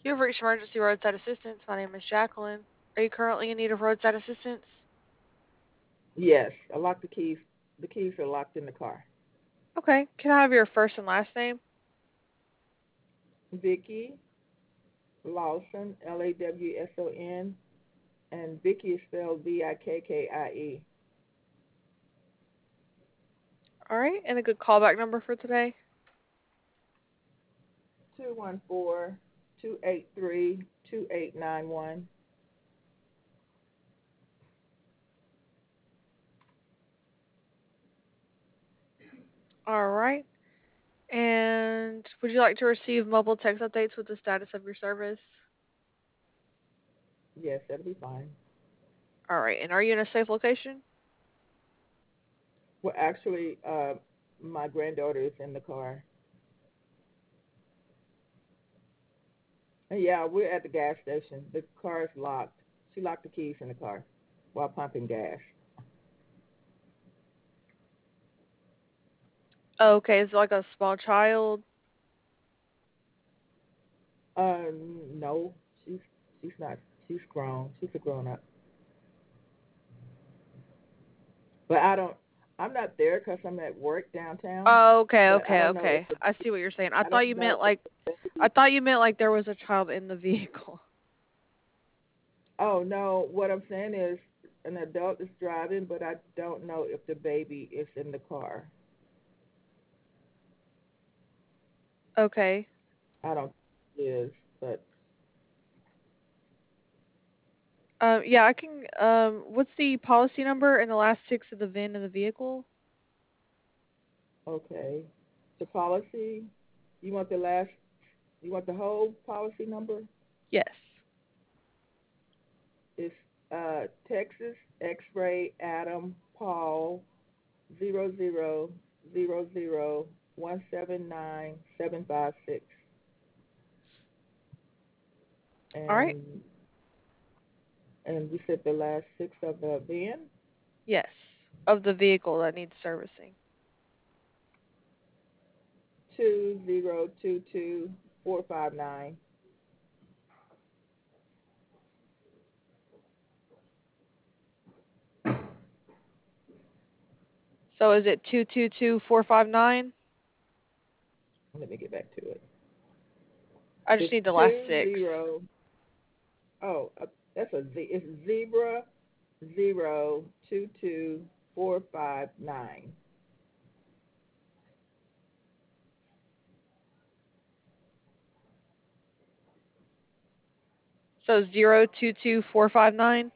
You have reached emergency roadside assistance. My name is Jacqueline. Are you currently in need of roadside assistance? Yes, I locked the keys. The keys are locked in the car. Okay. Can I have your first and last name? Vicky Lawson, Lawson, and Vicky is spelled Vikkie. All right. And a good callback number for today? 214-283-2891. All right. And would you like to receive mobile text updates with the status of your service? Yes, that'll be fine. All right. And are you in a safe location? Well, actually, my granddaughter is in the car. And yeah, we're at the gas station. The car is locked. She locked the keys in the car while pumping gas. Okay. Is it like a small child? No, she's she's not. She's grown. She's a grown up. But I don't. I'm not there because I'm at work downtown. Oh, okay, But I okay, don't know if okay. I see what you're saying. I I thought don't you know meant if like the I baby. thought you meant like there was a child in the vehicle. Oh no, what I'm saying is an adult is driving, but I don't know if the baby is in the car. Okay. I don't think it is, but Yeah, I can. What's the policy number and the last six of the VIN of the vehicle? okay. The policy. You want the last? You want the whole policy number? Yes. It's Texas X-ray Adam Paul 0000179756, All right. and you said the last six of the VIN. Yes. Of the vehicle that needs servicing. 2022459. So is it 222459? Let me get back to it. I just It's need the last two six. zero. Oh, that's a Z. It's zebra 022459. So 022459.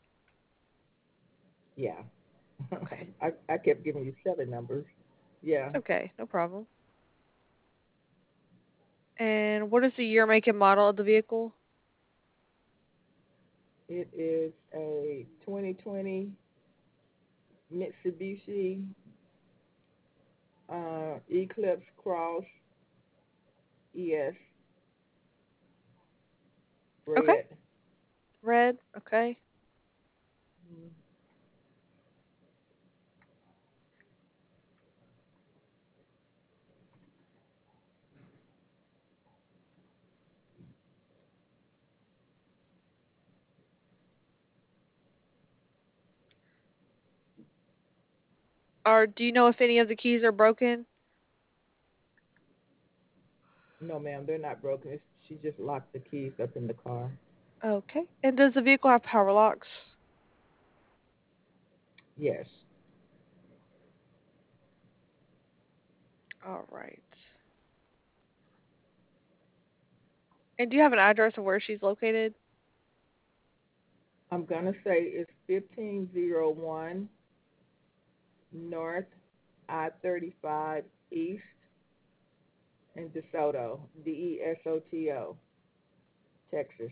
Yeah. Okay. I kept giving you seven numbers. Yeah. It's okay. No problem. And what is the year, make, and model of the vehicle? It is a 2020 Mitsubishi Eclipse Cross ES Okay. red. Red. Okay. Mm. Or do you know if any of the keys are broken? No, ma'am, they're not broken. She just locked the keys up in the car. Okay. And does the vehicle have power locks? Yes. All right. And do you have an address of where she's located? I'm going to say it's 1501 North I-35 East in DeSoto, DeSoto, Texas.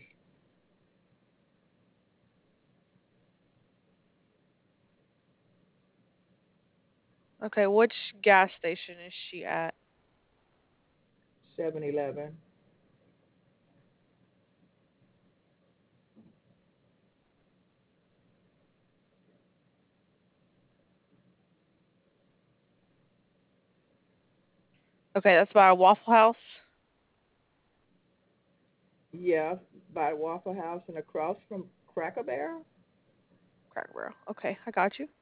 Okay, which gas station is she at? 7-Eleven. Okay, that's by a Waffle House. Yeah, by Waffle House and across from Cracker Barrel. Cracker Barrel. Okay, I got you.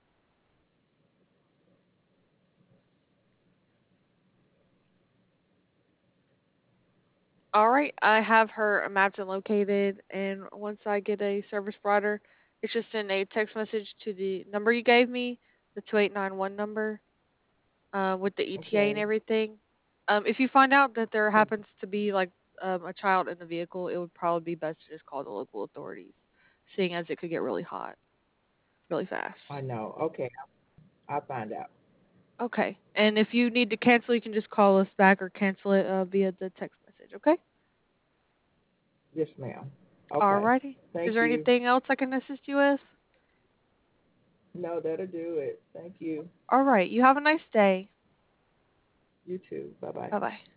All right, I have her mapped and located, and once I get a service provider, it's just send a text message to the number you gave me, the 2891 number, with the ETA and Okay. everything. If you find out that there happens to be like a child in the vehicle, it would probably be best to just call the local authorities, seeing as it could get really hot really I fast. know. Okay, I'll find out. Okay, and if you need to cancel, you can just call us back or cancel it via the text message. Okay. Yes, ma'am. Okay. Alrighty. Is Thank there you. anything else I can assist you with? No, that'll do it. Thank you. All right. You have a nice day. You too. Bye bye. Bye bye.